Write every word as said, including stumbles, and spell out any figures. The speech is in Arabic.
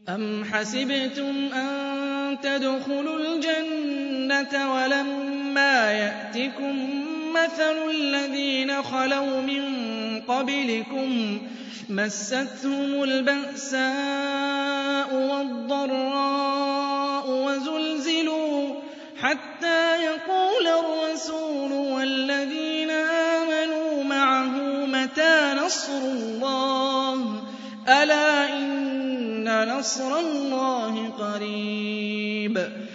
أَمْ حَسِبْتُمْ أَن تَدْخُلُوا الْجَنَّةَ وَلَمَّا يَأْتِكُم مَّثَلُ الَّذِينَ خَلَوْا مِن قَبْلِكُم مَّسَّتْهُمُ الْبَأْسَاءُ وَالضَّرَّاءُ وَزُلْزِلُوا حَتَّىٰ يَقُولَ الرَّسُولُ وَالَّذِينَ آمَنُوا مَعَهُ مَتَىٰ نَصْرُ اللَّهِ ۗ أَلَا إِنَّ نَصْرَ اللَّهِ قَرِيبٌ